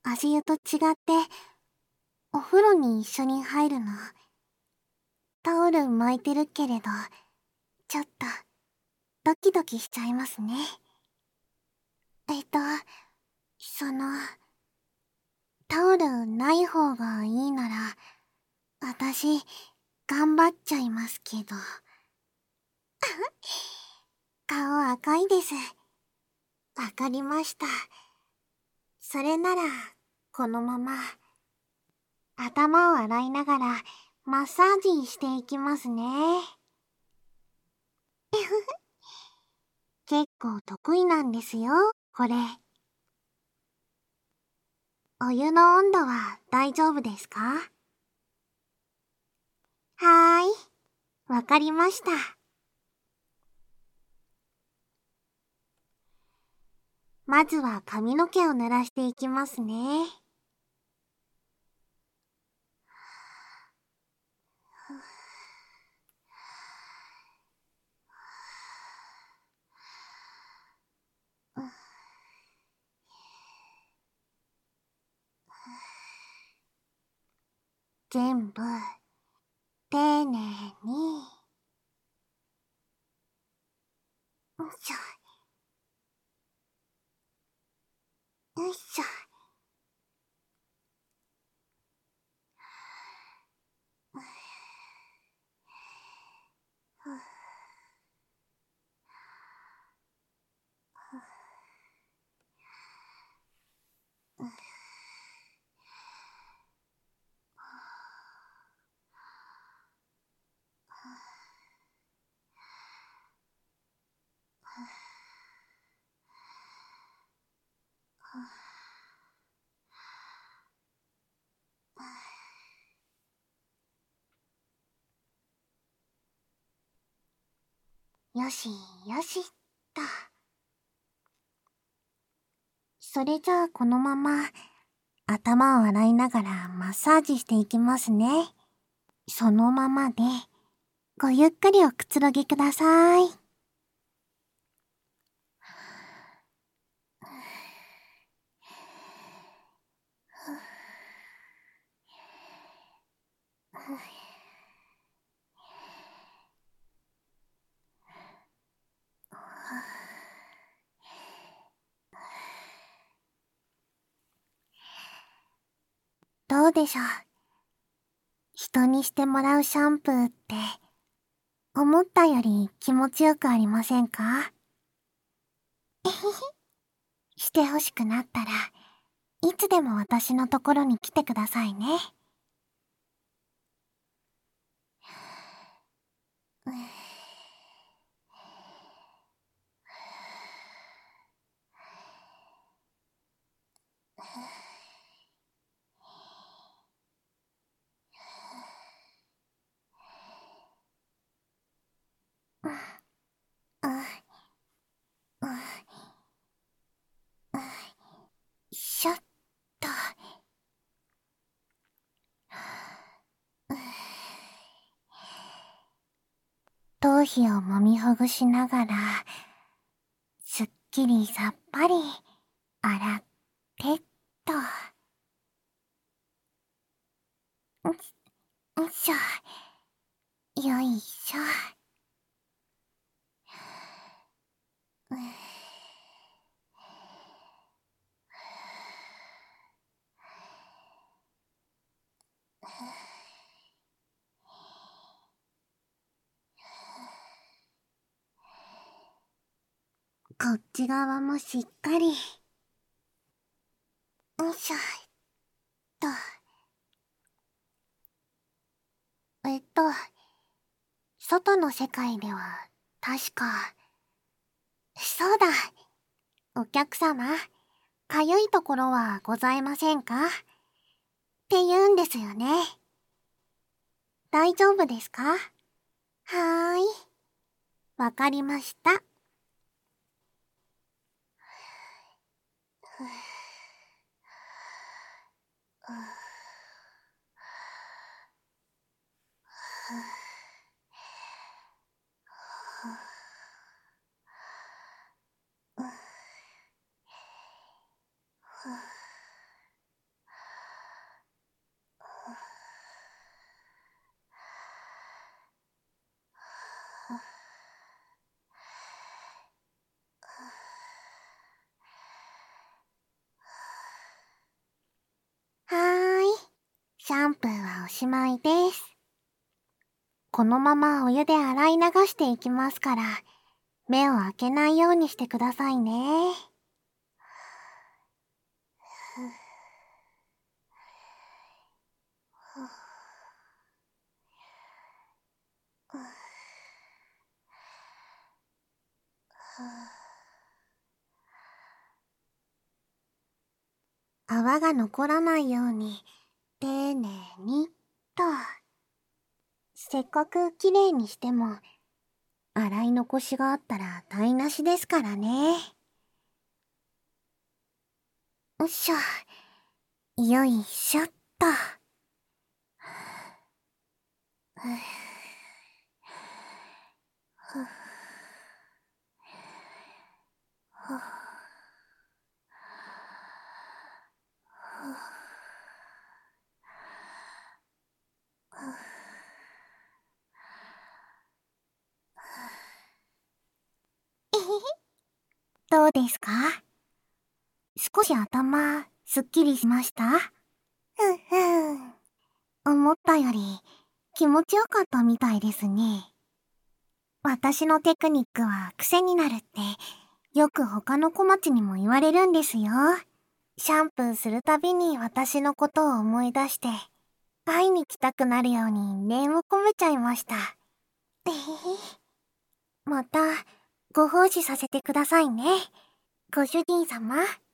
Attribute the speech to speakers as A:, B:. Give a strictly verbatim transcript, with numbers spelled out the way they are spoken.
A: 足湯と違って、お風呂に一緒に入るの。タオル巻いてるけれど、ちょっと、ドキドキしちゃいますね。えっと、その、タオルない方がいいなら、私、頑張っちゃいますけど。顔赤いです。わかりました。それなら、このまま、頭を洗いながら、マッサージしていきますね。結構得意なんですよ、これ。お湯の温度は大丈夫ですか？はーい、わかりました。まずは髪の毛を濡らしていきますね。全部、丁寧に。よいしょ、よいしょ。よしよしっと。それじゃあこのまま頭を洗いながらマッサージしていきますね。そのままでごゆっくりおくつろぎください。どうでしょう。人にしてもらうシャンプーって思ったより気持ちよくありませんか？えへへ。してほしくなったらいつでも私のところに来てくださいね。しょっと。頭皮を揉みほぐしながら、すっきりさっぱり洗ってっと。よいしょ。よいしょ。こっち側もしっかり。よいしょ。と。えっと、外の世界では、確か、そうだ。お客様、かゆいところはございませんか？って言うんですよね。大丈夫ですか？はーい。わかりました。 シャンプーはおしまいです。このままお湯で洗い流していきますから、目を開けないようにしてくださいね。泡が残らないように丁寧にと。せっかくきれいにしても洗い残しがあったら台無しですからね。よいしょ。よいしょっと。どうですか？少し頭、すっきりしました？ふんふん。思ったより気持ちよかったみたいですね。私のテクニックは癖になるって、よく他の小町にも言われるんですよ。シャンプーするたびに私のことを思い出して、会いに来たくなるように念を込めちゃいました。えへへ。また、ご奉仕させてくださいね。ご主人様。